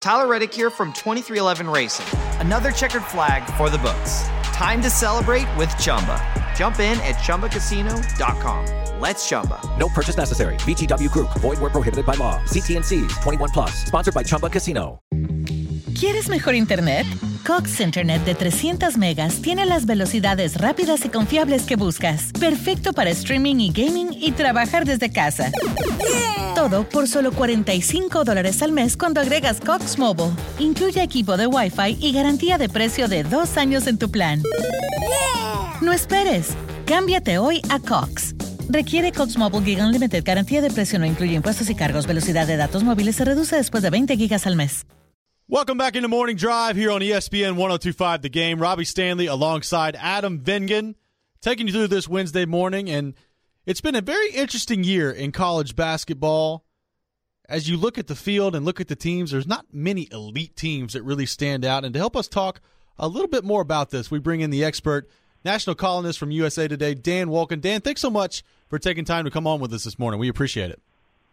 Tyler Reddick here from 2311 Racing. Another checkered flag for the books. Time to celebrate with Chumba. Jump in at ChumbaCasino.com. Let's Chumba. No purchase necessary. VGW Group. Void where prohibited by law. See T's. 21 plus. Sponsored by Chumba Casino. ¿Quieres mejor internet? Cox Internet de 300 megas tiene las velocidades rápidas y confiables que buscas. Perfecto para streaming y gaming y trabajar desde casa. Todo por solo $45 al mes cuando agregas Cox Mobile. Incluye equipo de Wi-Fi y garantía de precio de 2 años en tu plan. No esperes. Cámbiate hoy a Cox. Requiere Cox Mobile Gig Unlimited. Garantía de precio no incluye impuestos y cargos. Velocidad de datos móviles se reduce después de 20 gigas al mes. Welcome back into Morning Drive here on ESPN 102.5 The Game. Robbie Stanley alongside Adam Vingan taking you through this Wednesday morning. And it's been a very interesting year in college basketball. As you look at the field and look at the teams, there's not many elite teams that really stand out. And to help us talk a little bit more about this, we bring in the expert, national columnist from USA Today, Dan Wolken. Dan, thanks so much for taking time to come on with us this morning. We appreciate it.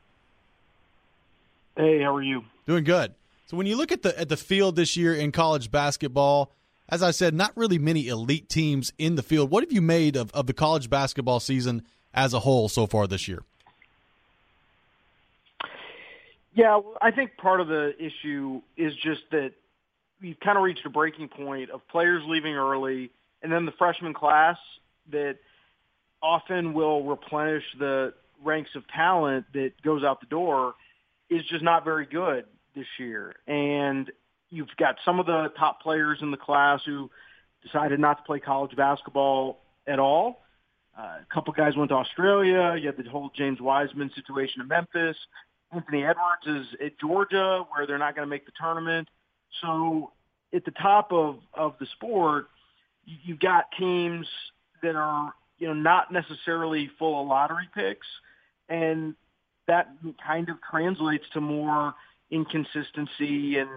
Hey, how are you? Doing good. So when you look at the field this year in college basketball, as I said, not really many elite teams in the field. What have you made of the college basketball season as a whole so far this year? Yeah, I think part of the issue is just that we've kind of reached a breaking point of players leaving early, and then the freshman class that often will replenish the ranks of talent that goes out the door is just not very good this year. And you've got some of the top players in the class who decided not to play college basketball at all. A couple guys went to Australia. You had the whole James Wiseman situation in Memphis. Anthony Edwards is at Georgia, where they're not going to make the tournament. So at the top of the sport, you've got teams that are, not necessarily full of lottery picks, and that kind of translates to more inconsistency and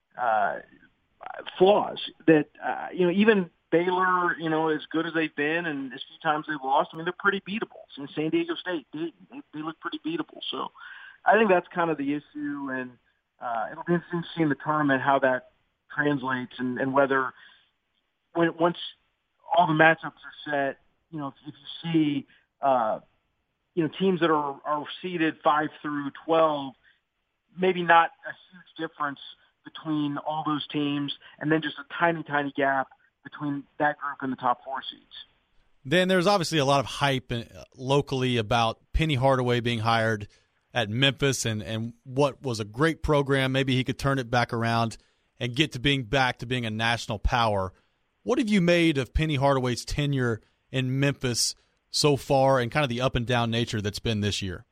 flaws that, even Baylor, as good as they've been and as few times they've lost, they're pretty beatable. In San Diego State, they look pretty beatable. So I think that's kind of the issue, and it'll be interesting to see in the tournament how that translates and whether once all the matchups are set, if you see, teams that are seeded 5 through 12, maybe not a huge difference between all those teams, and then just a tiny, tiny gap between that group and the top 4 seeds. Then there's obviously a lot of hype locally about Penny Hardaway being hired at Memphis and what was a great program. Maybe he could turn it back around and get to being a national power. What have you made of Penny Hardaway's tenure in Memphis so far and kind of the up and down nature that's been this year?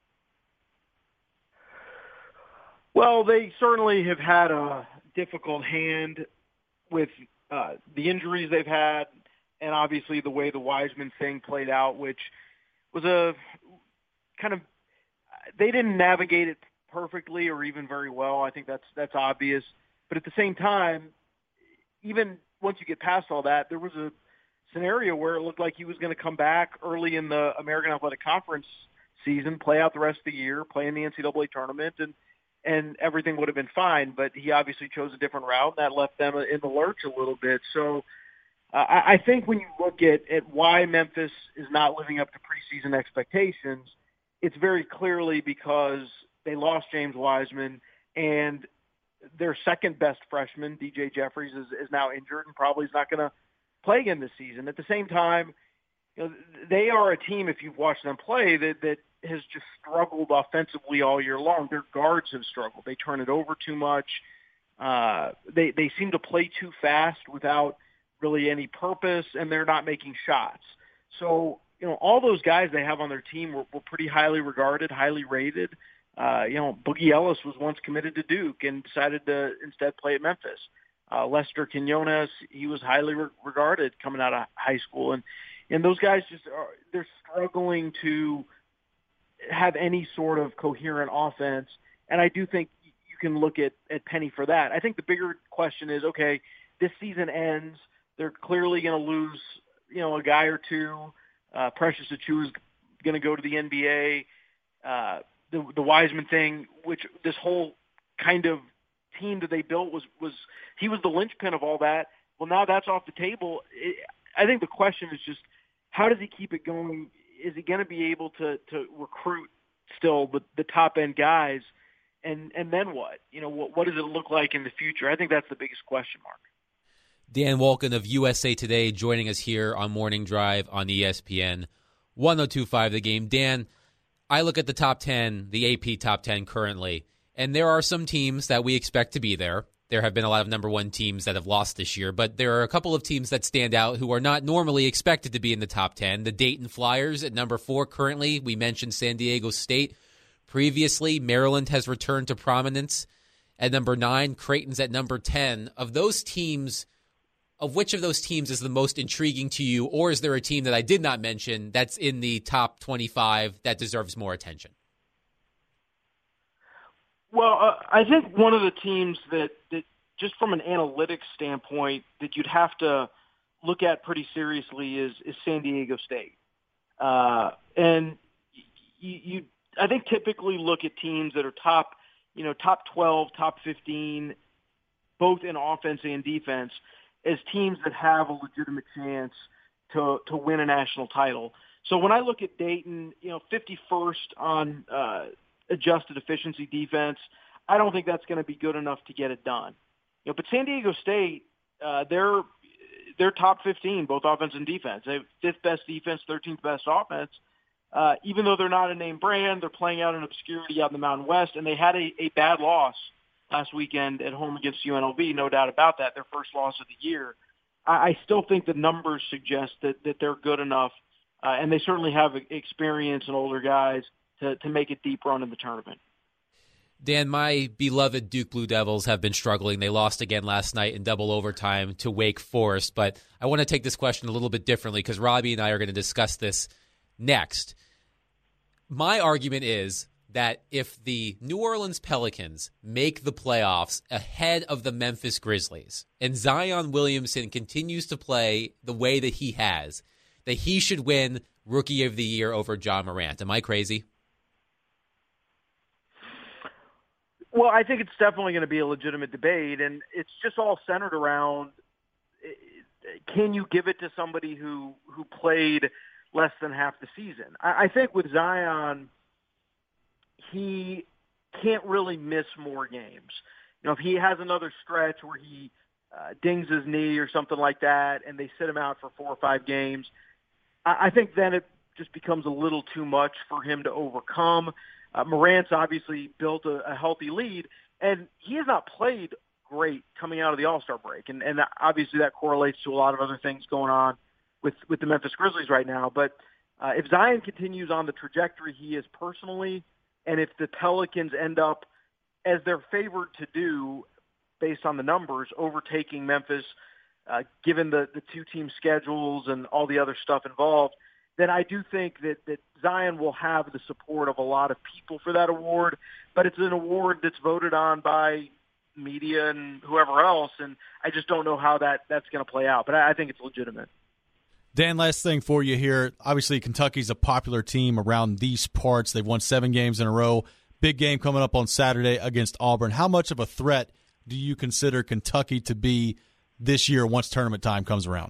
Well, they certainly have had a difficult hand with the injuries they've had, and obviously the way the Wiseman thing played out, which was a kind of – they didn't navigate it perfectly or even very well. I think that's obvious. But at the same time, even once you get past all that, there was a scenario where it looked like he was going to come back early in the American Athletic Conference season, play out the rest of the year, play in the NCAA tournament, and everything would have been fine. But he obviously chose a different route, and that left them in the lurch a little bit. So I think when you look at why Memphis is not living up to preseason expectations, it's very clearly because they lost James Wiseman, and their second best freshman, DJ Jeffries, is now injured and probably is not going to play again this season. At the same time, they are a team, if you've watched them play, that has just struggled offensively all year long. Their guards have struggled. They turn it over too much. They seem to play too fast without really any purpose, and they're not making shots. So, all those guys they have on their team were pretty highly regarded, highly rated. Boogie Ellis was once committed to Duke and decided to instead play at Memphis. Lester Quinones, he was highly regarded coming out of high school. And those guys they're struggling to have any sort of coherent offense. And I do think you can look at Penny for that. I think the bigger question is, okay, this season ends. They're clearly going to lose, a guy or two. Precious Achiuwa is going to go to the NBA. The Wiseman thing, which this whole kind of team that they built was he was the linchpin of all that. Well, now that's off the table. I think the question is just, how does he keep it going? Is he going to be able to recruit still the top end guys? And then what? What does it look like in the future? I think that's the biggest question mark. Dan Wolken of USA Today joining us here on Morning Drive on ESPN 102.5 The Game. Dan, I look at the top 10, the AP top 10 currently, and there are some teams that we expect to be there. There have been a lot of number one teams that have lost this year, but there are a couple of teams that stand out who are not normally expected to be in the top 10. The Dayton Flyers at number 4 currently. We mentioned San Diego State. Previously, Maryland has returned to prominence at number 9. Creighton's at number 10. Of those teams, of which of those teams is the most intriguing to you, or is there a team that I did not mention that's in the top 25 that deserves more attention? Well, I think one of the teams that just from an analytics standpoint that you'd have to look at pretty seriously is San Diego State. And you I think typically look at teams that are top 12, top 15, both in offense and defense, as teams that have a legitimate chance to win a national title. So when I look at Dayton, 51st on adjusted efficiency defense, I don't think that's going to be good enough to get it done. But San Diego State, they're top 15, both offense and defense. They have 5th best defense, 13th best offense. Even though they're not a name brand, they're playing out in obscurity out in the Mountain West, and they had a bad loss last weekend at home against UNLV, no doubt about that, their first loss of the year. I still think the numbers suggest that they're good enough, and they certainly have experience and older guys to make a deep run in the tournament. Dan, my beloved Duke Blue Devils have been struggling. They lost again last night in double overtime to Wake Forest, but I want to take this question a little bit differently because Robbie and I are going to discuss this next. My argument is that if the New Orleans Pelicans make the playoffs ahead of the Memphis Grizzlies and Zion Williamson continues to play the way that he has, that he should win Rookie of the Year over Ja Morant. Am I crazy? Well, I think it's definitely going to be a legitimate debate, and it's just all centered around, can you give it to somebody who played less than half the season? I think with Zion, he can't really miss more games. If he has another stretch where he dings his knee or something like that and they sit him out for 4 or 5 games, I think then it just becomes a little too much for him to overcome. Morant's obviously built a healthy lead, and he has not played great coming out of the All-Star break. And obviously that correlates to a lot of other things going on with the Memphis Grizzlies right now. But if Zion continues on the trajectory he is personally, and if the Pelicans end up, as they're favored to do based on the numbers, overtaking Memphis, given the two-team schedules and all the other stuff involved, then I do think that Zion will have the support of a lot of people for that award. But it's an award that's voted on by media and whoever else, and I just don't know how that's going to play out. But I think it's legitimate. Dan, last thing for you here. Obviously, Kentucky's a popular team around these parts. They've won 7 games in a row. Big game coming up on Saturday against Auburn. How much of a threat do you consider Kentucky to be this year once tournament time comes around?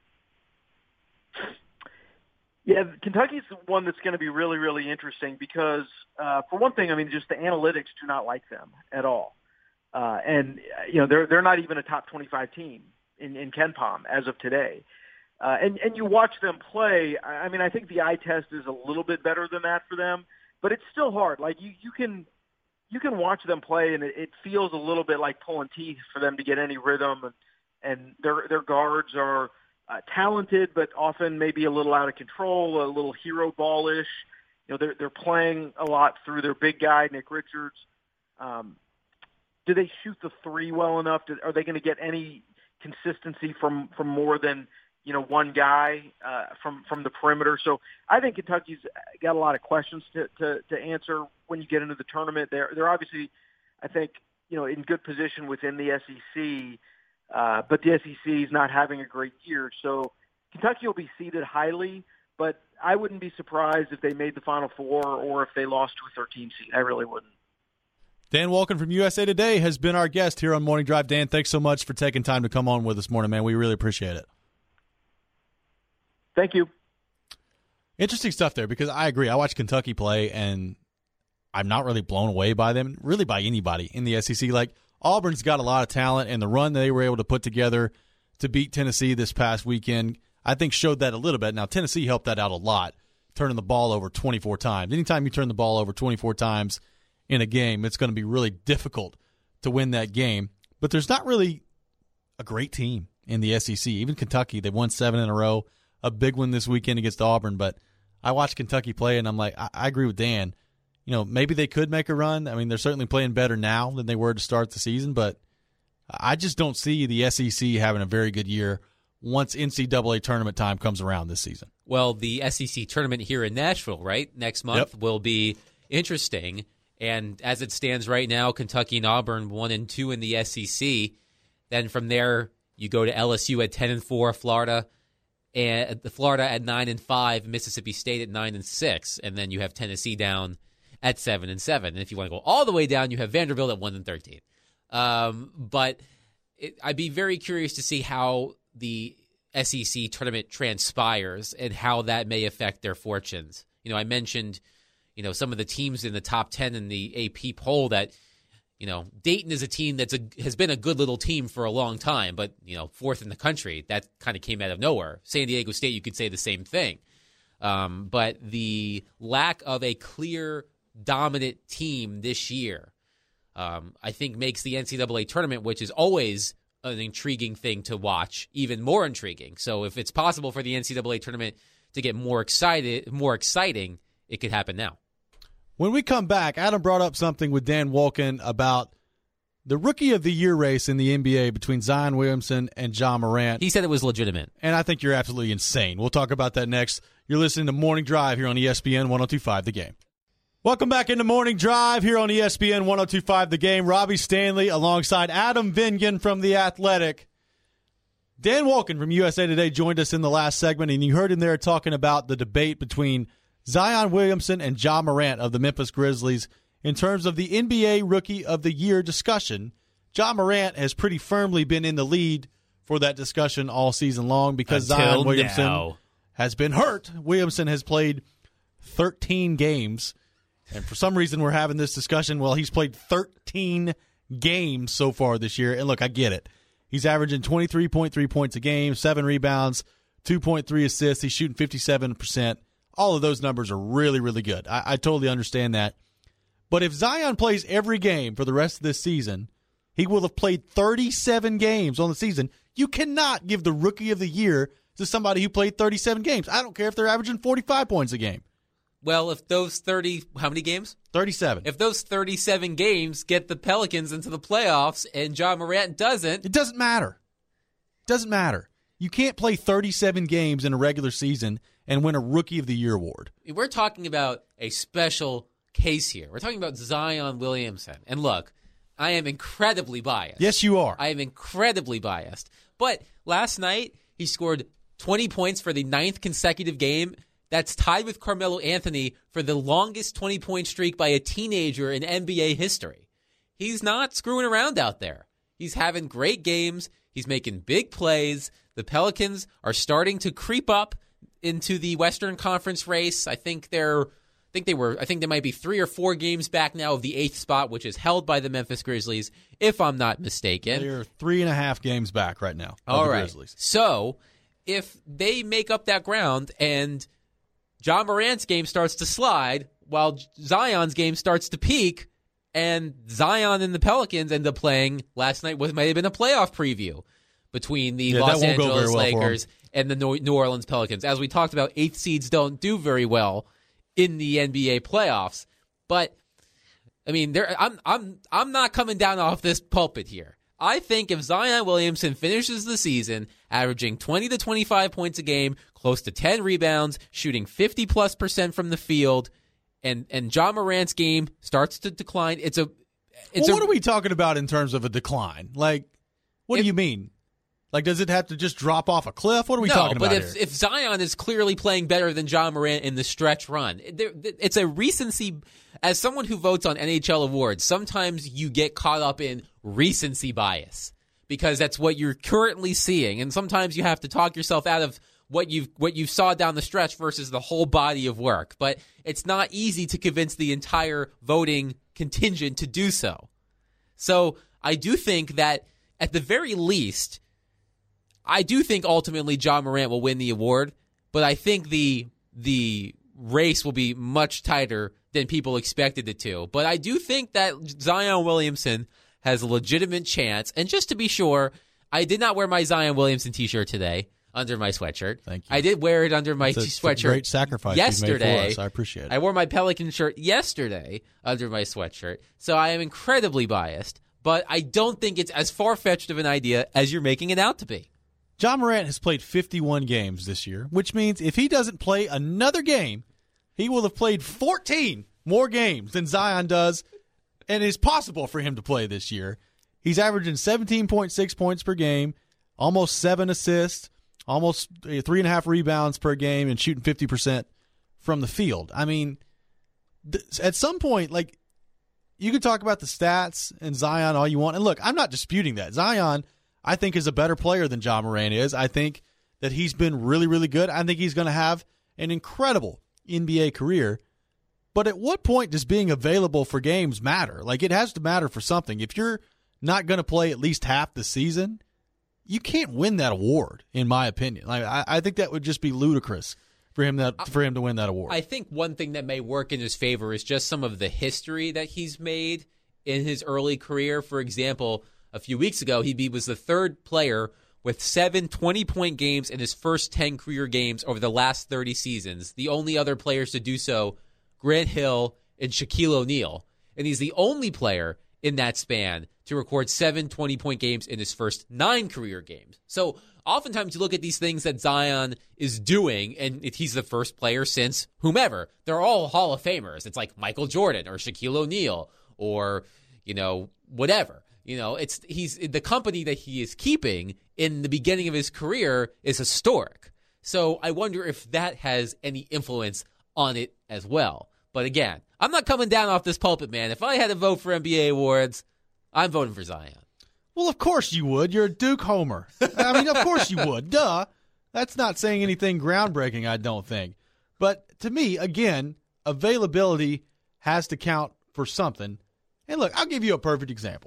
Yeah, Kentucky's the one that's going to be really, really interesting because, for one thing, I mean, just the analytics do not like them at all. And they're not even a top 25 team in KenPom as of today. And you watch them play. I mean, I think the eye test is a little bit better than that for them, but it's still hard. Like you can watch them play, and it feels a little bit like pulling teeth for them to get any rhythm. And their guards are talented, but often maybe a little out of control, a little hero ballish. They're playing a lot through their big guy, Nick Richards. Do they shoot the three well enough? Are they going to get any consistency from more than one guy from the perimeter? So I think Kentucky's got a lot of questions to answer when you get into the tournament. They're obviously, I think, in good position within the SEC. But the SEC is not having a great year. So Kentucky will be seeded highly, but I wouldn't be surprised if they made the Final Four or if they lost to a 13 seed. I really wouldn't. Dan Wolken from USA Today has been our guest here on Morning Drive. Dan, thanks so much for taking time to come on with us this morning, man. We really appreciate it. Thank you. Interesting stuff there, because I agree. I watch Kentucky play, and I'm not really blown away by them, really by anybody in the SEC. Like, Auburn's got a lot of talent, and the run they were able to put together to beat Tennessee this past weekend, I think showed that a little bit. Now, Tennessee helped that out a lot, turning the ball over 24 times. Anytime you turn the ball over 24 times in a game, it's going to be really difficult to win that game. But there's not really a great team in the SEC. Even Kentucky, they've won 7 in a row, a big one this weekend against Auburn. But I watched Kentucky play, and I'm like, I agree with Dan. You know, maybe they could make a run. I mean, they're certainly playing better now than they were to start the season, but I just don't see the SEC having a very good year once NCAA tournament time comes around this season. Well, the SEC tournament here in Nashville, right, next month will be interesting. And as it stands right now, Kentucky and Auburn 1 and 2 in the SEC. Then from there, you go to LSU at 10-4, Florida at 9-5, Mississippi State at 9-6, and then you have Tennessee down at 7-7. And if you want to go all the way down, you have Vanderbilt at 1-13. But I'd be very curious to see how the SEC tournament transpires and how that may affect their fortunes. You know, I mentioned, some of the teams in the top 10 in the AP poll that, Dayton is a team has been a good little team for a long time, but, 4th in the country. That kind of came out of nowhere. San Diego State, you could say the same thing. But the lack of a clear dominant team this year, I think makes the NCAA tournament, which is always an intriguing thing to watch, even more intriguing. So if it's possible for the NCAA tournament to get more exciting, it could happen now. When we come back, Adam brought up something with Dan Wolken about the Rookie of the Year race in the NBA between Zion Williamson and Ja Morant. He said it was legitimate. And I think you're absolutely insane. We'll talk about that next. You're listening to Morning Drive here on ESPN 102.5 The Game. Welcome back into Morning Drive here on ESPN 102.5 The Game. Robbie Stanley alongside Adam Vingan from The Athletic. Dan Wolken from USA Today joined us in the last segment, and you heard him there talking about the debate between Zion Williamson and Ja Morant of the Memphis Grizzlies in terms of the NBA Rookie of the Year discussion. Ja Morant has pretty firmly been in the lead for that discussion all season long because Zion Williamson has been hurt. Williamson has played 13 games. And for some reason, we're having this discussion. Well, he's played 13 games so far this year. And look, I get it. He's averaging 23.3 points a game, 7 rebounds, 2.3 assists. He's shooting 57%. All of those numbers are really, really good. I totally understand that. But if Zion plays every game for the rest of this season, he will have played 37 games on the season. You cannot give the Rookie of the Year to somebody who played 37 games. I don't care if they're averaging 45 points a game. Well, if those 30, how many games? 37. If those 37 games get the Pelicans into the playoffs and Ja Morant doesn't. It doesn't matter. It doesn't matter. You can't play 37 games in a regular season and win a Rookie of the Year award. We're talking about a special case here. We're talking about Zion Williamson. And look, I am incredibly biased. Yes, you are. I am incredibly biased. But last night, he scored 20 points for the 9th consecutive game. That's tied with Carmelo Anthony for the longest 20-point streak by a teenager in NBA history. He's not screwing around out there. He's having great games. He's making big plays. The Pelicans are starting to creep up into the Western Conference race. I think they might be 3 or 4 games back now of the 8th spot, which is held by the Memphis Grizzlies, if I'm not mistaken. They're 3.5 games back right now. All right. Grizzlies. So if they make up that ground and Ja Morant's game starts to slide while Zion's game starts to peak, and Zion and the Pelicans end up playing last night, might have been a playoff preview between the Los Angeles Lakers and the New Orleans Pelicans. As we talked about, 8th seeds don't do very well in the NBA playoffs. But I mean, I'm not coming down off this pulpit here. I think if Zion Williamson finishes the season averaging 20 to 25 points a game, close to 10 rebounds, shooting 50+% from the field, and Ja Morant's game starts to decline, what are we talking about in terms of a decline? Like, what do you mean? Like, does it have to just drop off a cliff? What are we talking about here? No, but if Zion is clearly playing better than Ja Morant in the stretch run, it's a recency. As someone who votes on NHL awards, sometimes you get caught up in recency bias because that's what you're currently seeing, and sometimes you have to talk yourself out of what you saw down the stretch versus the whole body of work. But it's not easy to convince the entire voting contingent to do so. So I do think that at the very least, I do think ultimately Ja Morant will win the award, but I think the race will be much tighter than people expected it to. But I do think that Zion Williamson has a legitimate chance. And just to be sure, I did not wear my Zion Williamson t-shirt today under my sweatshirt. Thank you. I did wear it under my sweatshirt. Great sacrifice yesterday. You made for us. I appreciate it. I wore my Pelican shirt yesterday under my sweatshirt. So I am incredibly biased, but I don't think it's as far-fetched of an idea as you're making it out to be. Ja Morant has played 51 games this year, which means if he doesn't play another game, he will have played 14 more games than Zion does, and it is possible for him to play this year. He's averaging 17.6 points per game, almost 7 assists, almost 3.5 rebounds per game, and shooting 50% from the field. I mean, at some point, like, you can talk about the stats and Zion all you want. And look, I'm not disputing that. Zion, I think, is a better player than Ja Morant is. I think that he's been really, really good. I think he's going to have an incredible NBA career. But at what point does being available for games matter? Like, it has to matter for something. If you're not going to play at least half the season, you can't win that award, in my opinion. Like, I think that would just be ludicrous for him to win that award. I think one thing that may work in his favor is just some of the history that he's made in his early career. For example, a few weeks ago, he was the third player with 7 20-point games in his first 10 career games over the last 30 seasons. The only other players to do so, Grant Hill and Shaquille O'Neal. And he's the only player in that span to record 7 20-point games in his first 9 career games. So oftentimes you look at these things that Zion is doing, and if he's the first player since whomever. They're all Hall of Famers. It's like Michael Jordan or Shaquille O'Neal or, whatever. He's the company that he is keeping in the beginning of his career is historic. So I wonder if that has any influence on it as well. But again, I'm not coming down off this pulpit, man. If I had to vote for NBA awards, I'm voting for Zion. Well, of course you would. You're a Duke homer. I mean, of course you would. Duh. That's not saying anything groundbreaking, I don't think. But to me, again, availability has to count for something. And look, I'll give you a perfect example.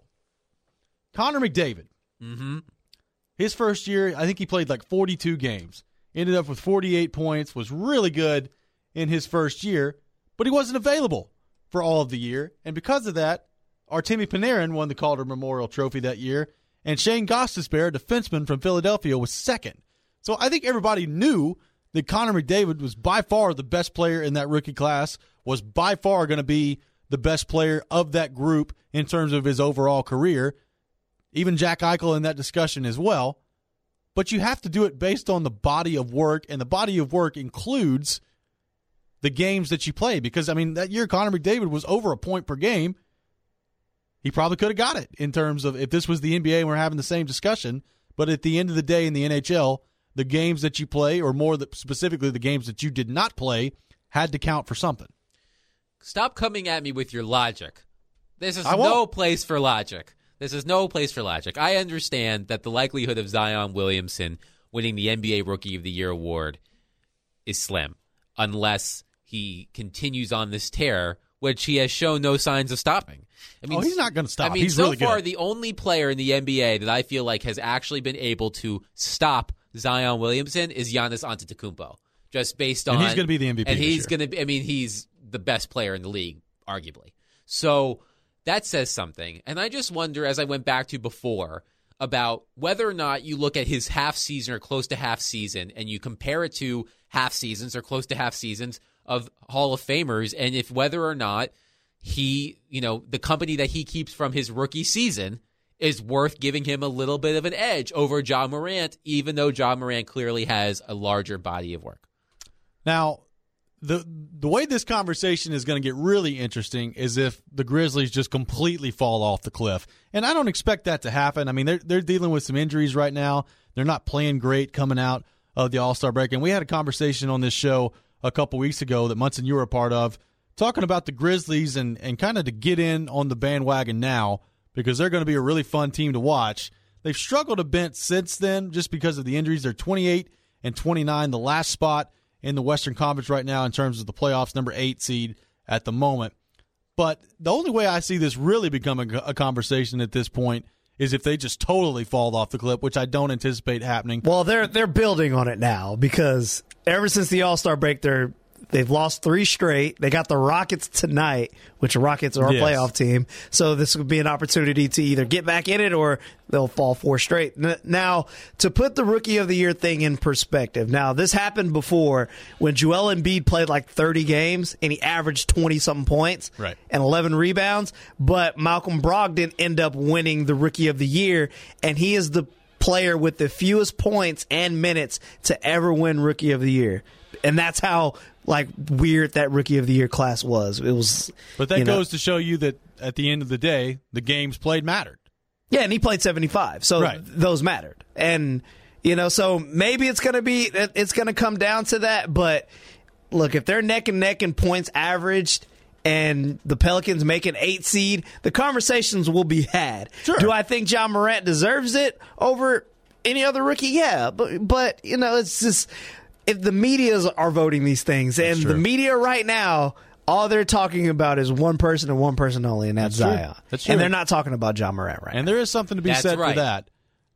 Connor McDavid. Mm-hmm. His first year, I think he played like 42 games. Ended up with 48 points, was really good in his first year, but he wasn't available for all of the year. And because of that, Artemi Panarin won the Calder Memorial Trophy that year, and Shane Gostisbehere, a defenseman from Philadelphia, was second. So I think everybody knew that Connor McDavid was by far the best player in that rookie class, was by far going to be the best player of that group in terms of his overall career. Even Jack Eichel in that discussion as well. But you have to do it based on the body of work, and the body of work includes the games that you play. Because, I mean, that year Connor McDavid was over a point per game. He probably could have got it in terms of if this was the NBA and we're having the same discussion. But at the end of the day in the NHL, the games that you play, or more specifically the games that you did not play, had to count for something. Stop coming at me with your logic. This is no place for logic. This is no place for logic. I understand that the likelihood of Zion Williamson winning the NBA Rookie of the Year award is slim, unless he continues on this tear, which he has shown no signs of stopping. I mean, he's not going to stop. I mean, he's so really far, good. the only player in the NBA that I feel like has actually been able to stop Zion Williamson is Giannis Antetokounmpo, just based on. And he's going to be the MVP. And he's going to be. I mean, he's the best player in the league, arguably. So that says something. And I just wonder, as I went back to before, about whether or not you look at his half season or close to half season and you compare it to half seasons or close to half seasons of Hall of Famers, and if whether or not he, the company that he keeps from his rookie season is worth giving him a little bit of an edge over Ja Morant, even though Ja Morant clearly has a larger body of work. Now, the way this conversation is going to get really interesting is if the Grizzlies just completely fall off the cliff. And I don't expect that to happen. I mean, they're dealing with some injuries right now. They're not playing great coming out of the All-Star break. And we had a conversation on this show a couple weeks ago that Munson, you were a part of, talking about the Grizzlies and kind of to get in on the bandwagon now because they're going to be a really fun team to watch. They've struggled a bit since then just because of the injuries. They're 28 and 29, the last spot in the Western Conference right now in terms of the playoffs, number 8 seed at the moment. But the only way I see this really becoming a conversation at this point is if they just totally fall off the cliff, which I don't anticipate happening. Well, they're building on it now because ever since the All-Star break, they've lost 3 straight. They got the Rockets tonight, which the Rockets are a playoff team. So this would be an opportunity to either get back in it or they'll fall 4 straight. Now, to put the Rookie of the Year thing in perspective, now this happened before when Joel Embiid played like 30 games and he averaged 20-something points and 11 rebounds. But Malcolm Brogdon ended up winning the Rookie of the Year, and he is the player with the fewest points and minutes to ever win Rookie of the Year. And that's how weird that Rookie of the Year class was. It was, but that goes to show you that at the end of the day, the games played mattered. Yeah, and he played 75, so those mattered. And so maybe it's going to come down to that. But look, if they're neck and neck in points averaged, and the Pelicans make an 8 seed, the conversations will be had. Sure. Do I think John Morant deserves it over any other rookie? Yeah, but it's just. If the media are voting these things, and the media right now, all they're talking about is one person and one person only, and that's Zion. That's true. And they're not talking about John Morant right now. And there is something to be said for that.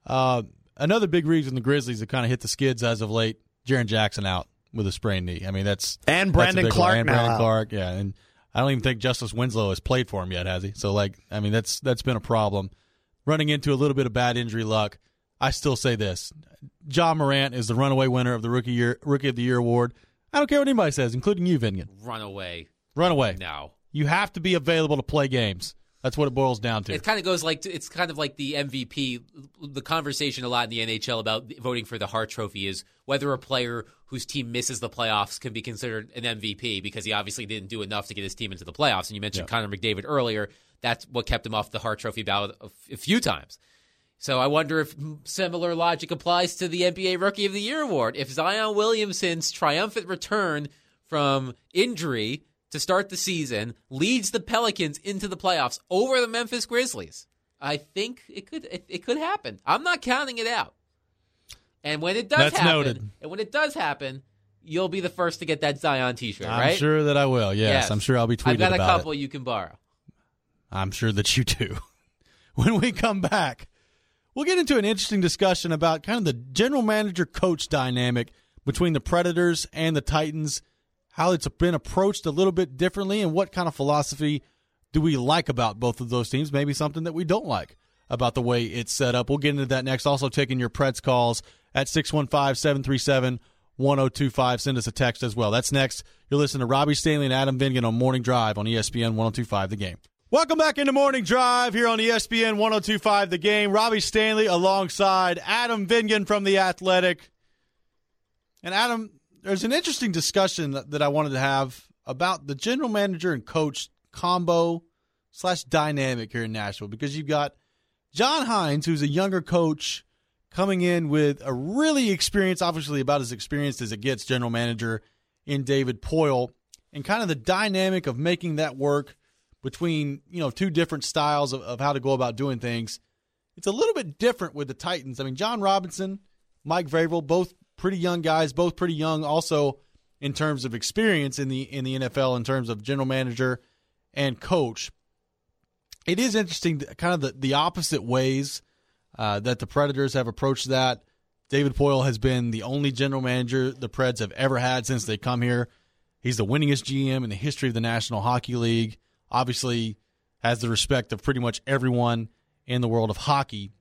Another big reason the Grizzlies have kind of hit the skids as of late, Jaren Jackson out with a sprained knee. I mean, and Brandon Clark and now Brandon out. Clark, yeah. And I don't even think Justice Winslow has played for him yet, has he? So, that's been a problem. Running into a little bit of bad injury luck. I still say this. John Morant is the runaway winner of the Rookie of the Year award. I don't care what anybody says, including you, Vingan. Runaway. No. You have to be available to play games. That's what it boils down to. It kind of goes it's kind of like the MVP. The conversation a lot in the NHL about voting for the Hart Trophy is whether a player whose team misses the playoffs can be considered an MVP because he obviously didn't do enough to get his team into the playoffs. And you mentioned Connor McDavid earlier. That's what kept him off the Hart Trophy ballot a few times. So I wonder if similar logic applies to the NBA Rookie of the Year award. If Zion Williamson's triumphant return from injury to start the season leads the Pelicans into the playoffs over the Memphis Grizzlies, I think it could happen. I'm not counting it out. And when it does happen, you'll be the first to get that Zion T-shirt, right? I'm sure that I will. Yes. I'm sure I'll be tweeting about it. I've got a couple you can borrow. I'm sure that you do. When we come back, we'll get into an interesting discussion about kind of the general manager-coach dynamic between the Predators and the Titans, how it's been approached a little bit differently, and what kind of philosophy do we like about both of those teams, maybe something that we don't like about the way it's set up. We'll get into that next. Also taking your Preds calls at 615-737-1025. Send us a text as well. That's next. You'll listen to Robbie Stanley and Adam Vingan on Morning Drive on ESPN 1025 The Game. Welcome back into Morning Drive here on ESPN 1025 The Game. Robbie Stanley alongside Adam Vingan from The Athletic. And Adam, there's an interesting discussion that I wanted to have about the general manager and coach combo / dynamic here in Nashville, because you've got John Hines, who's a younger coach, coming in with a really experienced, obviously about as experienced as it gets, general manager in David Poile, and kind of the dynamic of making that work between, two different styles of how to go about doing things. It's a little bit different with the Titans. I mean, John Robinson, Mike Vrabel, both pretty young guys, both pretty young also in terms of experience in the NFL, in terms of general manager and coach. It is interesting, kind of the opposite ways that the Predators have approached that. David Poile has been the only general manager the Preds have ever had since they come here. He's the winningest GM in the history of the National Hockey League. Obviously has the respect of pretty much everyone in the world of hockey.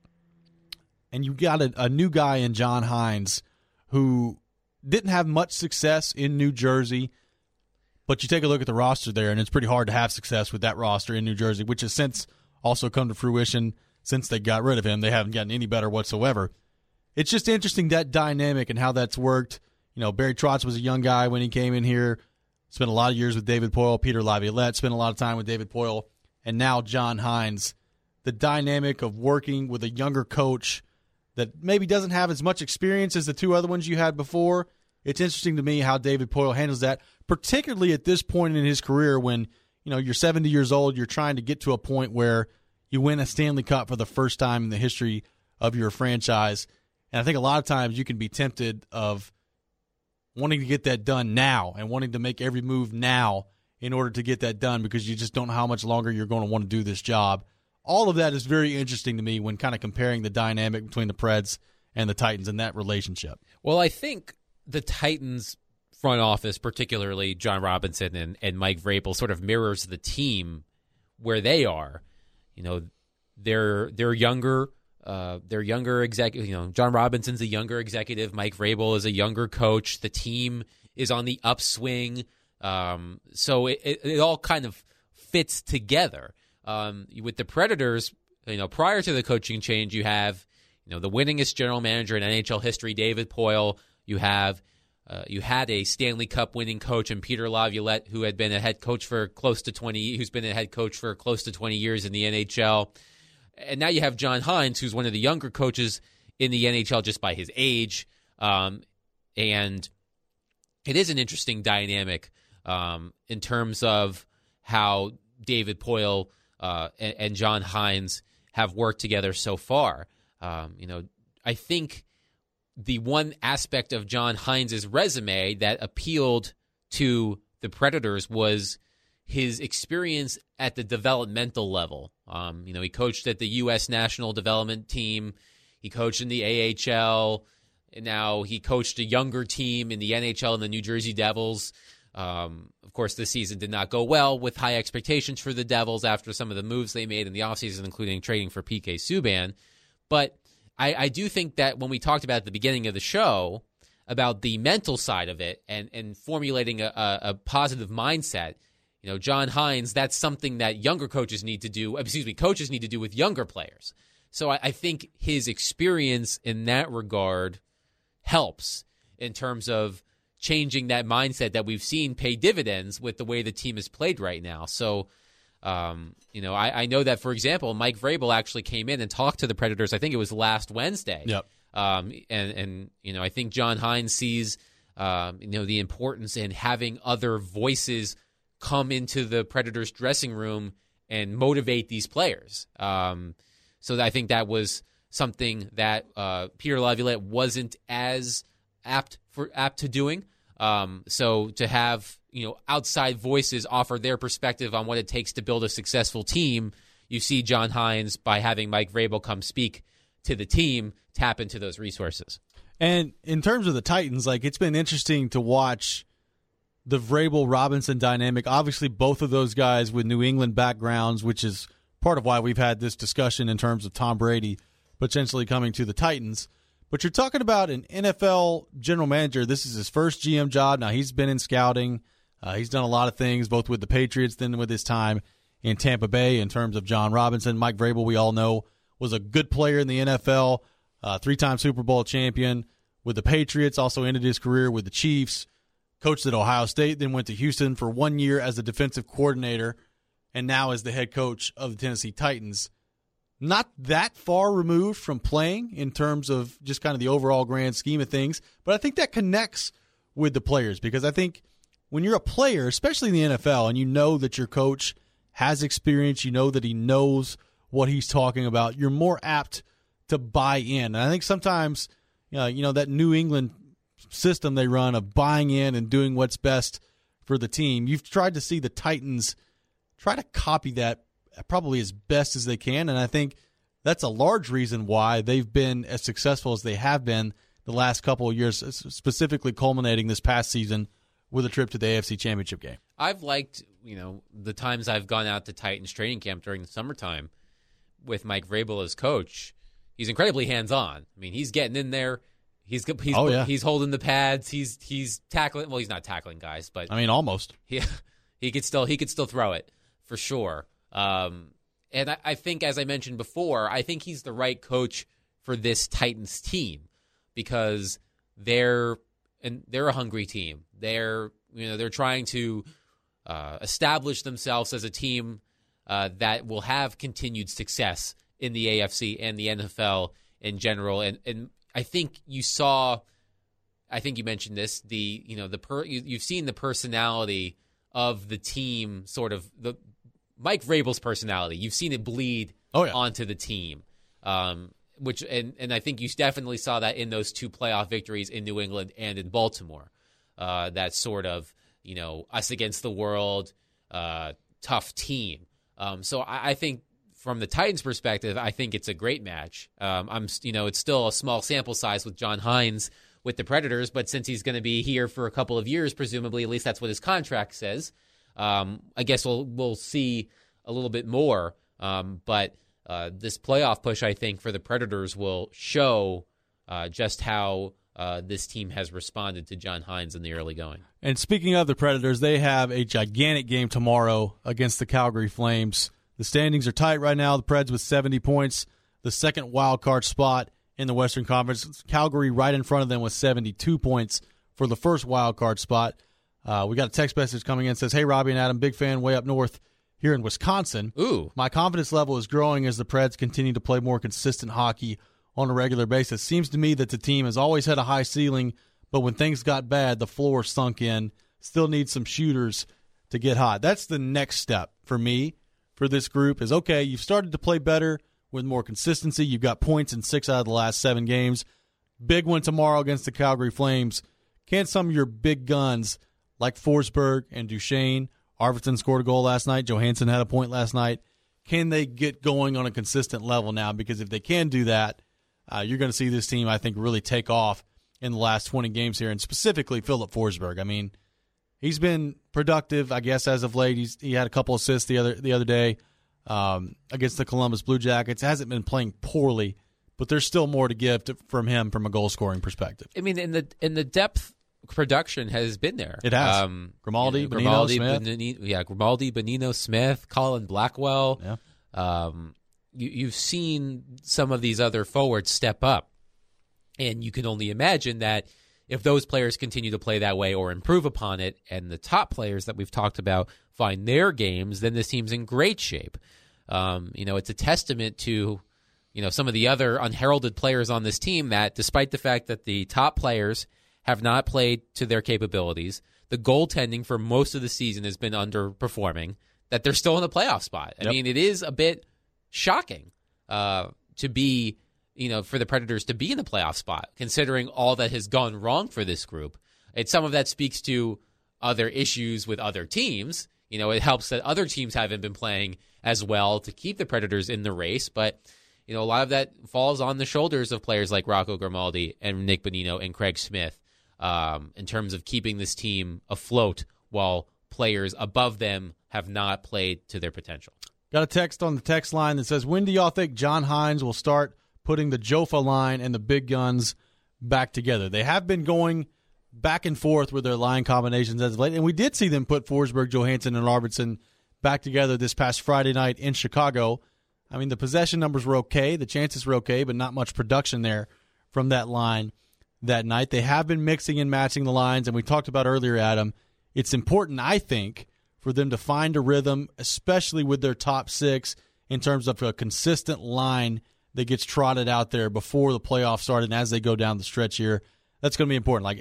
And you got a new guy in John Hines who didn't have much success in New Jersey, but you take a look at the roster there, and it's pretty hard to have success with that roster in New Jersey, which has since also come to fruition since they got rid of him. They haven't gotten any better whatsoever. It's just interesting, that dynamic and how that's worked. Barry Trotz was a young guy when he came in here, spent a lot of years with David Poile. Peter Laviolette spent a lot of time with David Poile. And now John Hines. The dynamic of working with a younger coach that maybe doesn't have as much experience as the two other ones you had before. It's interesting to me how David Poile handles that, particularly at this point in his career when, you're 70 years old, you're trying to get to a point where you win a Stanley Cup for the first time in the history of your franchise. And I think a lot of times you can be tempted of wanting to get that done now and wanting to make every move now in order to get that done because you just don't know how much longer you're going to want to do this job. All of that is very interesting to me when kind of comparing the dynamic between the Preds and the Titans and that relationship. Well, I think the Titans front office, particularly John Robinson and Mike Vrabel, sort of mirrors the team where they are. They're younger. They're younger executive. John Robinson's a younger executive. Mike Vrabel is a younger coach. The team is on the upswing. So it all kind of fits together. With the Predators, prior to the coaching change, you have, the winningest general manager in NHL history, David Poile. You had a Stanley Cup winning coach in Peter Laviolette, who had been a head coach for close to 20 years in the NHL. And now you have John Hines, who's one of the younger coaches in the NHL just by his age. And it is an interesting dynamic in terms of how David Poile and John Hines have worked together so far. I think the one aspect of John Hines' resume that appealed to the Predators was his experience at the developmental level. He coached at the U.S. national development team. He coached in the AHL. And now he coached a younger team in the NHL and the New Jersey Devils. Of course, this season did not go well with high expectations for the Devils after some of the moves they made in the offseason, including trading for PK Subban. But I do think that when we talked about at the beginning of the show about the mental side of it and formulating a positive mindset, John Hines, that's something that younger coaches need to do. Coaches need to do with younger players. So I think his experience in that regard helps in terms of changing that mindset that we've seen pay dividends with the way the team is played right now. So, I know that, for example, Mike Vrabel actually came in and talked to the Predators. I think it was last Wednesday. Yep. And I think John Hines sees, the importance in having other voices come into the Predators dressing room and motivate these players. So I think that was something that Peter Laviolette wasn't as apt to doing. So to have outside voices offer their perspective on what it takes to build a successful team, you see John Hines, by having Mike Vrabel come speak to the team, tap into those resources. And in terms of the Titans, it's been interesting to watch the Vrabel-Robinson dynamic. Obviously, both of those guys with New England backgrounds, which is part of why we've had this discussion in terms of Tom Brady potentially coming to the Titans. But you're talking about an NFL general manager. This is his first GM job. Now, he's been in scouting. He's done a lot of things, both with the Patriots, then with his time in Tampa Bay in terms of John Robinson. Mike Vrabel, we all know, was a good player in the NFL, three-time Super Bowl champion with the Patriots, also ended his career with the Chiefs, coached at Ohio State, then went to Houston for 1 year as the defensive coordinator, and now as the head coach of the Tennessee Titans. Not that far removed from playing in terms of just kind of the overall grand scheme of things, but I think that connects with the players because I think when you're a player, especially in the NFL, and you know that your coach has experience, you know that he knows what he's talking about, you're more apt to buy in. And I think sometimes, that New England system they run of buying in and doing what's best for the team, you've tried to see the Titans try to copy that probably as best as they can, and I think that's a large reason why they've been as successful as they have been the last couple of years, specifically culminating this past season with a trip to the AFC Championship game. I've liked, the times I've gone out to Titans training camp during the summertime with Mike Vrabel as coach. He's incredibly hands-on. I mean, he's getting in there. He's holding the pads. He's tackling. Well, he's not tackling guys, but almost. He could still throw it for sure. And I think, as I mentioned before, I think he's the right coach for this Titans team because they're and they're a hungry team. They're trying to establish themselves as a team that will have continued success in the AFC and the NFL in general. And I think you mentioned this, you've seen the personality of the team, sort of the Mike Vrabel's personality. You've seen it bleed onto the team. Which I think you definitely saw that in those 2 playoff victories in New England and in Baltimore. That sort of, us against the world, tough team. So I think from the Titans' perspective, I think it's a great match. It's still a small sample size with John Hines with the Predators, but since he's going to be here for a couple of years, presumably, at least that's what his contract says, I guess we'll see a little bit more. But this playoff push, I think, for the Predators will show just how this team has responded to John Hines in the early going. And speaking of the Predators, they have a gigantic game tomorrow against the Calgary Flames. The standings are tight right now. The Preds with 70 points, the second wild card spot in the Western Conference. Calgary right in front of them with 72 points for the first wild card spot. We got a text message coming in that says, "Hey, Robbie and Adam, big fan way up north here in Wisconsin. Ooh. My confidence level is growing as the Preds continue to play more consistent hockey on a regular basis. Seems to me that the team has always had a high ceiling, but when things got bad, the floor sunk in. Still need some shooters to get hot." That's the next step for me, for this group, is, okay, you've started to play better with more consistency. You've got points in 6 out of the last 7 games. Big one tomorrow against the Calgary Flames. Can some of your big guns like Forsberg and Duchesne, Arvidsson scored a goal last night, Johansson had a point last night, can they get going on a consistent level now? Because if they can do that, you're going to see this team, I think, really take off in the last 20 games here, and specifically Philip Forsberg. I mean, he's been productive, I guess, as of late. He had a couple assists the other day against the Columbus Blue Jackets. Hasn't been playing poorly, but there's still more to give from him from a goal-scoring perspective. I mean, in the depth production has been there. It has. Grimaldi, Bonino, Smith. Grimaldi, Bonino, Smith, Colin Blackwell. Yeah. You've seen some of these other forwards step up, and you can only imagine that if those players continue to play that way or improve upon it, and the top players that we've talked about find their games, then this team's in great shape. It's a testament to some of the other unheralded players on this team that, despite the fact that the top players have not played to their capabilities, the goaltending for most of the season has been underperforming, that they're still in the playoff spot. I mean, it is a bit shocking to be, for the Predators to be in the playoff spot, considering all that has gone wrong for this group. Some of that speaks to other issues with other teams. It helps that other teams haven't been playing as well to keep the Predators in the race, but a lot of that falls on the shoulders of players like Rocco Grimaldi and Nick Bonino and Craig Smith, in terms of keeping this team afloat while players above them have not played to their potential. Got a text on the text line that says, when do y'all think John Hines will start putting the Jofa line and the big guns back together? They have been going back and forth with their line combinations as of late, and we did see them put Forsberg, Johansson, and Arvidsson back together this past Friday night in Chicago. I mean, the possession numbers were okay, the chances were okay, but not much production there from that line that night. They have been mixing and matching the lines, and we talked about earlier, Adam, it's important, I think, for them to find a rhythm, especially with their top 6, in terms of a consistent line that gets trotted out there before the playoffs start and as they go down the stretch here. That's going to be important.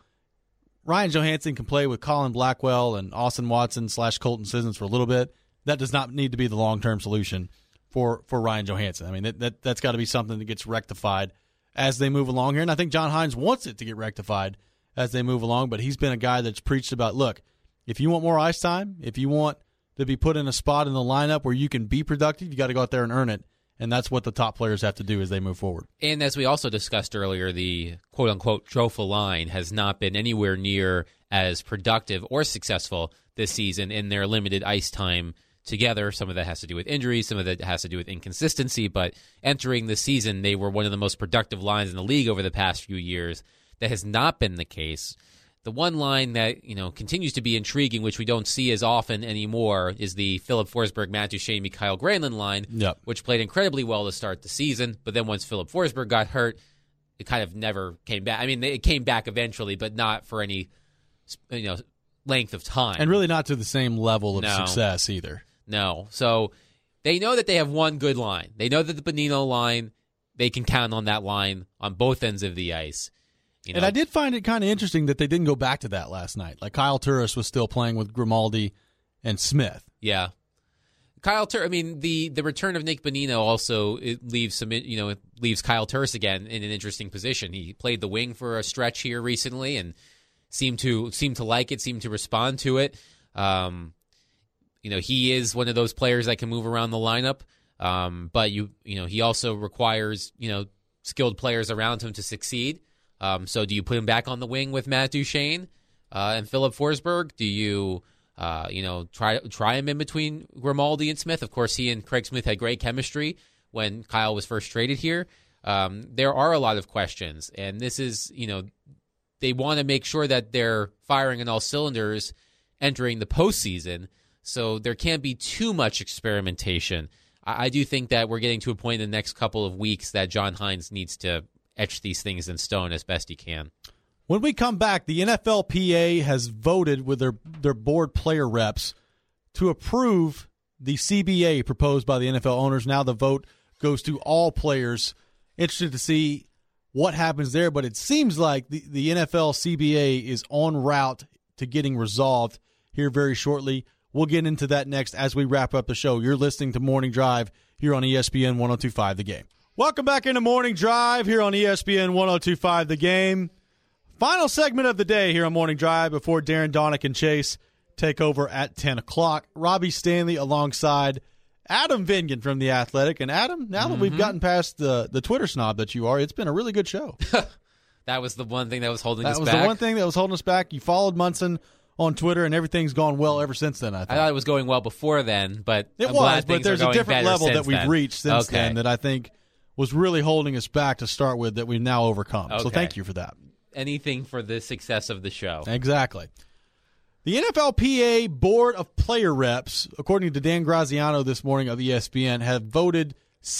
Ryan Johansson can play with Colin Blackwell and Austin Watson / Colton Sissons for a little bit. That does not need to be the long-term solution for Ryan Johansson. I mean, that's got to be something that gets rectified as they move along here. And I think John Hines wants it to get rectified as they move along, but he's been a guy that's preached about, look, if you want more ice time, if you want to be put in a spot in the lineup where you can be productive, you got to go out there and earn it. And that's what the top players have to do as they move forward. And as we also discussed earlier, the quote-unquote Jofa line has not been anywhere near as productive or successful this season in their limited ice time together. Some of that has to do with injuries. Some of that has to do with inconsistency. But entering the season, they were one of the most productive lines in the league over the past few years. That has not been the case. The one line that continues to be intriguing, which we don't see as often anymore, is the Philip Forsberg, Matt Duchene, Mikael Granlund line, which played incredibly well to start the season. But then once Philip Forsberg got hurt, it kind of never came back. I mean, it came back eventually, but not for any length of time. And really not to the same level of success either. No. So they know that they have one good line. They know that the Bonino line, they can count on that line on both ends of the ice. And I did find it kind of interesting that they didn't go back to that last night. Like Kyle Turris was still playing with Grimaldi and Smith. Yeah. Kyle Turris, I mean, the return of Nick Bonino also leaves Kyle Turris again in an interesting position. He played the wing for a stretch here recently and seemed to like it, seemed to respond to it. He is one of those players that can move around the lineup, but he also requires skilled players around him to succeed. So do you put him back on the wing with Matt Duchene and Philip Forsberg? Do you try him in between Grimaldi and Smith? Of course, he and Craig Smith had great chemistry when Kyle was first traded here. There are a lot of questions, and this is, they want to make sure that they're firing on all cylinders entering the postseason, so there can't be too much experimentation. I do think that we're getting to a point in the next couple of weeks that John Hynes needs to etch these things in stone as best he can. When we come back, the NFLPA has voted with their board player reps to approve the CBA proposed by the NFL owners. Now the vote goes to all players. Interested to see what happens there, but it seems like the NFL CBA is en route to getting resolved here very shortly. We'll get into that next as we wrap up the show. You're listening to Morning Drive here on ESPN 102.5 The Game. Welcome back into Morning Drive here on ESPN 102.5 The Game. Final segment of the day here on Morning Drive before Darren Donick and Chase take over at 10 o'clock. Robbie Stanley alongside Adam Vingan from The Athletic. And Adam, now that we've gotten past the Twitter snob that you are, it's been a really good show. That was the one thing that was holding us back. That was the one thing that was holding us back. You followed Munson on Twitter, and everything's gone well ever since then, I thought it was going well before then, but but there's a different level that we've reached since Okay. then that I think was really holding us back to start with that we've now overcome. So Okay. thank you for that. Anything for the success of the show. Exactly. The NFLPA Board of Player Reps, according to Dan Graziano this morning of ESPN, have voted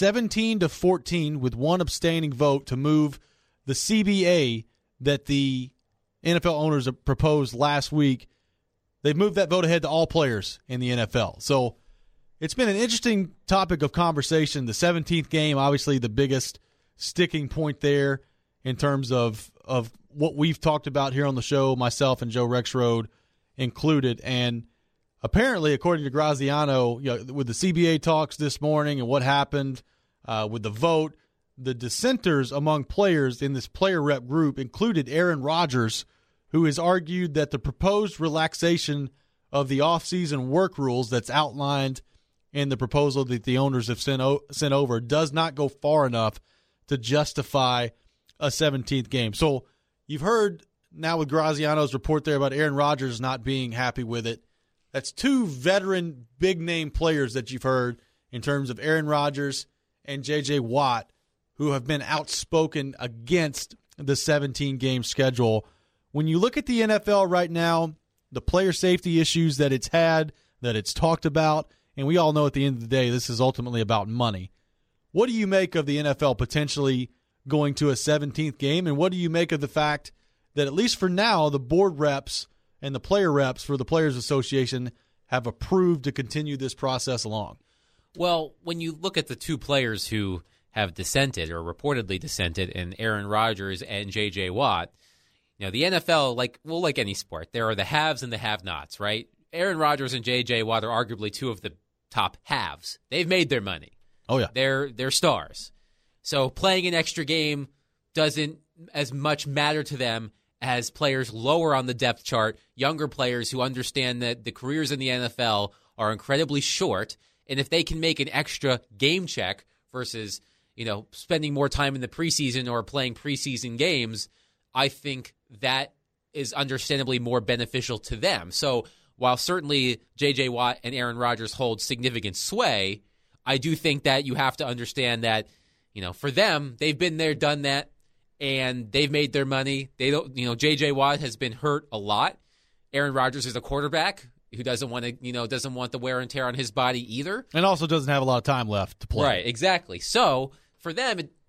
17-14 with one abstaining vote to move the CBA that the NFL owners proposed last week. They've moved that vote ahead to all players in the NFL. So it's been an interesting topic of conversation. The 17th game, obviously the biggest sticking point there in terms of what we've talked about here on the show, myself and Joe Rexrode included. And apparently, according to Graziano, with the CBA talks this morning and what happened with the vote, the dissenters among players in this player rep group included Aaron Rodgers, who has argued that the proposed relaxation of the offseason work rules that's outlined in the proposal that the owners have sent over does not go far enough to justify a 17th game. So you've heard now with Graziano's report there about Aaron Rodgers not being happy with it. That's two veteran big-name players that you've heard in terms of Aaron Rodgers and J.J. Watt, who have been outspoken against the 17-game schedule. When you look at the NFL right now, the player safety issues that it's had, that it's talked about, and we all know at the end of the day this is ultimately about money. What do you make of the NFL potentially going to a 17th game, and what do you make of the fact that at least for now the board reps and the player reps for the Players Association have approved to continue this process along? Well, when you look at the two players who have dissented or reportedly dissented, in Aaron Rodgers and J.J. Watt, the NFL, like any sport, there are the haves and the have-nots, right? Aaron Rodgers and J.J. Watt are arguably two of the top haves. They've made their money. Oh, yeah. They're stars. So playing an extra game doesn't as much matter to them as players lower on the depth chart, younger players who understand that the careers in the NFL are incredibly short, and if they can make an extra game check versus, spending more time in the preseason or playing preseason games, I think that is understandably more beneficial to them. So while certainly J.J. Watt and Aaron Rodgers hold significant sway, I do think that you have to understand that, for them, they've been there, done that, and they've made their money. They don't, J.J. Watt has been hurt a lot. Aaron Rodgers is a quarterback who doesn't want to, doesn't want the wear and tear on his body either. And also doesn't have a lot of time left to play. Right, exactly. So for them,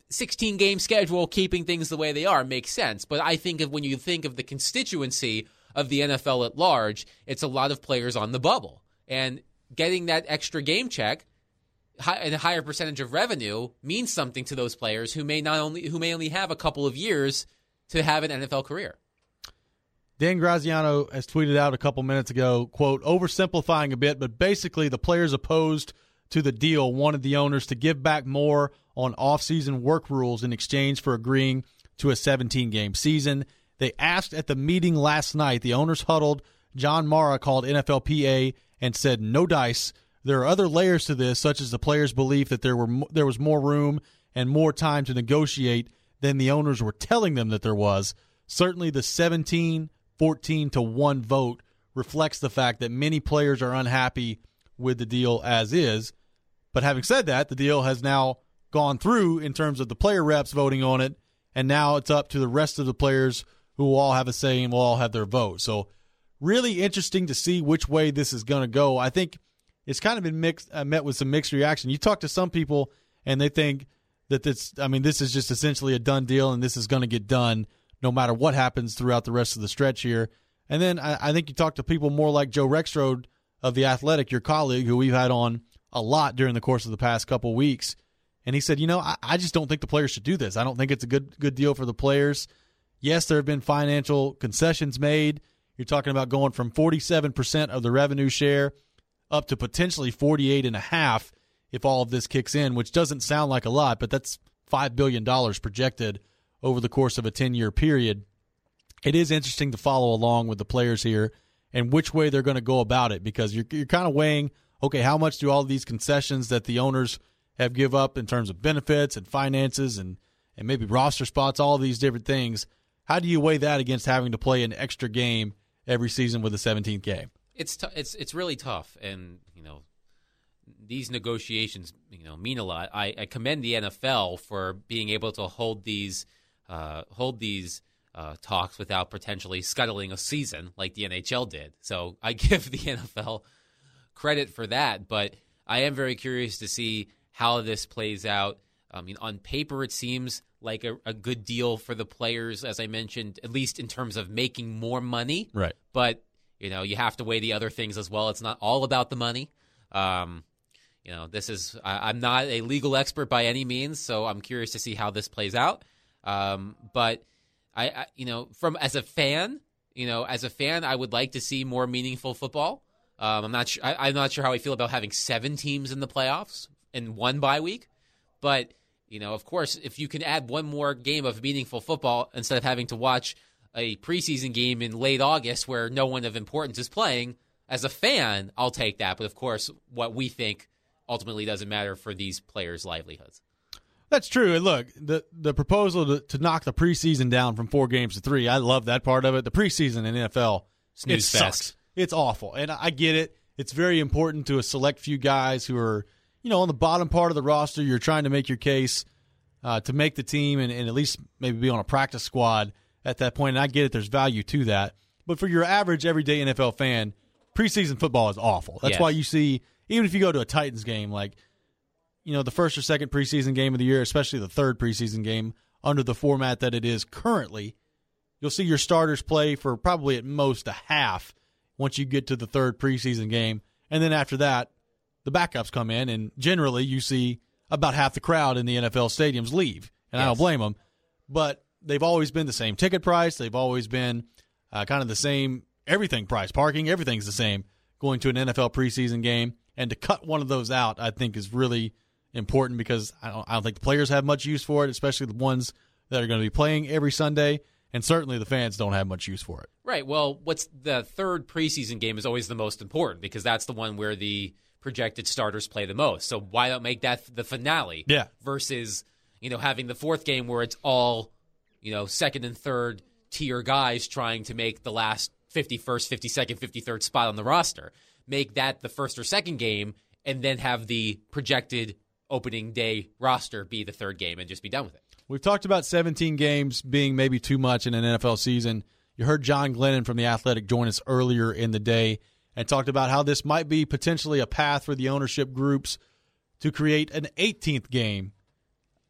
16-game schedule, keeping things the way they are makes sense. But I think when you think of the constituency of the NFL at large, it's a lot of players on the bubble. And getting that extra game check and a higher percentage of revenue means something to those players who may only have a couple of years to have an NFL career. Dan Graziano has tweeted out a couple minutes ago, quote, oversimplifying a bit, but basically the players opposed to the deal wanted the owners to give back more on off-season work rules in exchange for agreeing to a 17-game season. They asked at the meeting last night. The owners huddled. John Mara called NFLPA and said, no dice. There are other layers to this, such as the players' belief that there was more room and more time to negotiate than the owners were telling them that there was. Certainly the 17-14-1 vote reflects the fact that many players are unhappy with the deal as is. But having said that, the deal has now gone through in terms of the player reps voting on it, and now it's up to the rest of the players who will all have a say and will all have their vote. So really interesting to see which way this is going to go. I think it's kind of been met with some mixed reaction. You talk to some people, and they think that this is just essentially a done deal, and this is going to get done no matter what happens throughout the rest of the stretch here. And then I think you talk to people more like Joe Rexrode of The Athletic, your colleague, who we've had on a lot during the course of the past couple of weeks. And he said, I just don't think the players should do this. I don't think it's a good deal for the players. Yes, there have been financial concessions made. You're talking about going from 47% of the revenue share up to potentially 48.5% if all of this kicks in, which doesn't sound like a lot, but that's $5 billion projected over the course of a 10-year period. It is interesting to follow along with the players here and which way they're going to go about it, because you're kind of weighing, okay, how much do all of these concessions that the owners have give up in terms of benefits and finances and maybe roster spots, all of these different things, how do you weigh that against having to play an extra game every season with a 17th game? It's really tough, and these negotiations mean a lot. I commend the NFL for being able to hold these talks without potentially scuttling a season like the NHL did. So I give the NFL credit for that, but I am very curious to see how this plays out. I mean, on paper, it seems like a good deal for the players, as I mentioned, at least in terms of making more money. Right. But, you have to weigh the other things as well. It's not all about the money. I'm not a legal expert by any means, so I'm curious to see how this plays out. But as a fan, I would like to see more meaningful football. I'm not sure how I feel about having 7 teams in the playoffs and 1 bye week, but of course, if you can add one more game of meaningful football instead of having to watch a preseason game in late August where no one of importance is playing, as a fan, I'll take that. But of course, what we think ultimately doesn't matter for these players' livelihoods. That's true. And look, the proposal to knock the preseason down from 4 games to 3, I love that part of it. The preseason in NFL, it sucks. It's awful. And I get it. It's very important to a select few guys who are, on the bottom part of the roster. You're trying to make your case to make the team and at least maybe be on a practice squad at that point. And I get it. There's value to that. But for your average, everyday NFL fan, preseason football is awful. That's why you see, even if you go to a Titans game, like, the first or second preseason game of the year, especially the third preseason game, under the format that it is currently, you'll see your starters play for probably at most a half once you get to the third preseason game. And then after that, the backups come in, and generally you see about half the crowd in the NFL stadiums leave. And I don't blame them. But they've always been the same ticket price. They've always been kind of the same everything price. Parking, everything's the same going to an NFL preseason game. And to cut one of those out, I think, is really important, because I don't think the players have much use for it, especially the ones that are going to be playing every Sunday, and certainly the fans don't have much use for it. Right. Well, what's the third preseason game is always the most important, because that's the one where the projected starters play the most. So why not make that the finale? Yeah. Versus, having the fourth game where it's all, second and third tier guys trying to make the last 51st, 52nd, 53rd spot on the roster. Make that the first or second game, and then have the projected opening day roster be the third game and just be done with it. We've talked about 17 games being maybe too much in an NFL season. You heard John Glennon from The Athletic join us earlier in the day and talked about how this might be potentially a path for the ownership groups to create an 18th game.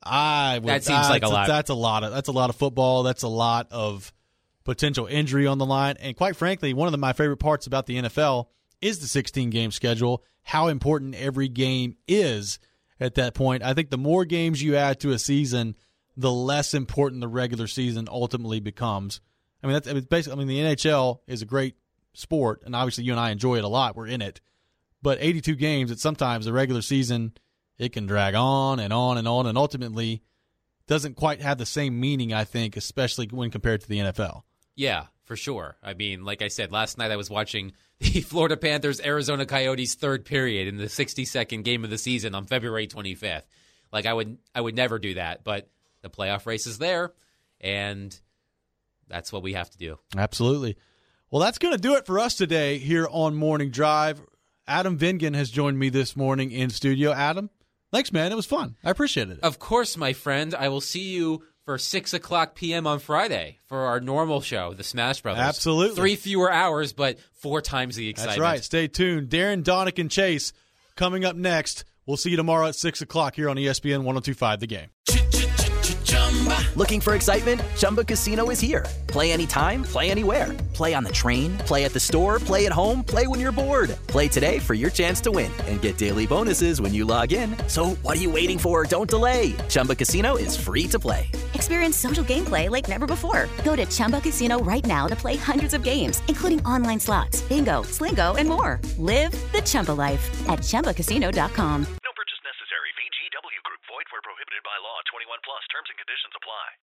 That seems like a lot. That's a lot of football. That's a lot of potential injury on the line. And quite frankly, one of my favorite parts about the NFL is the 16-game schedule, how important every game is at that point. I think the more games you add to a season, the less important the regular season ultimately becomes. I mean, basically, the NHL is a great sport, and obviously you and I enjoy it a lot. We're in it. But 82 games, it's sometimes the regular season, it can drag on and on and on, and ultimately doesn't quite have the same meaning, I think, especially when compared to the NFL. Yeah, for sure. I mean, like I said, last night I was watching the Florida Panthers-Arizona Coyotes third period in the 62nd game of the season on February 25th. Like, I would never do that, but the playoff race is there, and that's what we have to do. Absolutely. Well, that's going to do it for us today here on Morning Drive. Adam Vingan has joined me this morning in studio. Adam, thanks, man. It was fun. I appreciate it. Of course, my friend. I will see you for 6 o'clock p.m. on Friday for our normal show, the Smash Brothers. Absolutely. 3 fewer hours, but 4 times the excitement. That's right. Stay tuned. Darren, Donick, and Chase coming up next. We'll see you tomorrow at 6 o'clock here on ESPN 102.5 The Game. Looking for excitement? Chumba Casino is here. Play anytime, play anywhere. Play on the train, play at the store, play at home, play when you're bored. Play today for your chance to win and get daily bonuses when you log in. So what are you waiting for? Don't delay. Chumba Casino is free to play. Experience social gameplay like never before. Go to Chumba Casino right now to play hundreds of games, including online slots, bingo, Slingo, and more. Live the Chumba life at ChumbaCasino.com. No purchase necessary. VGW Group. Void where prohibited by law. 21 plus. Terms and conditions apply.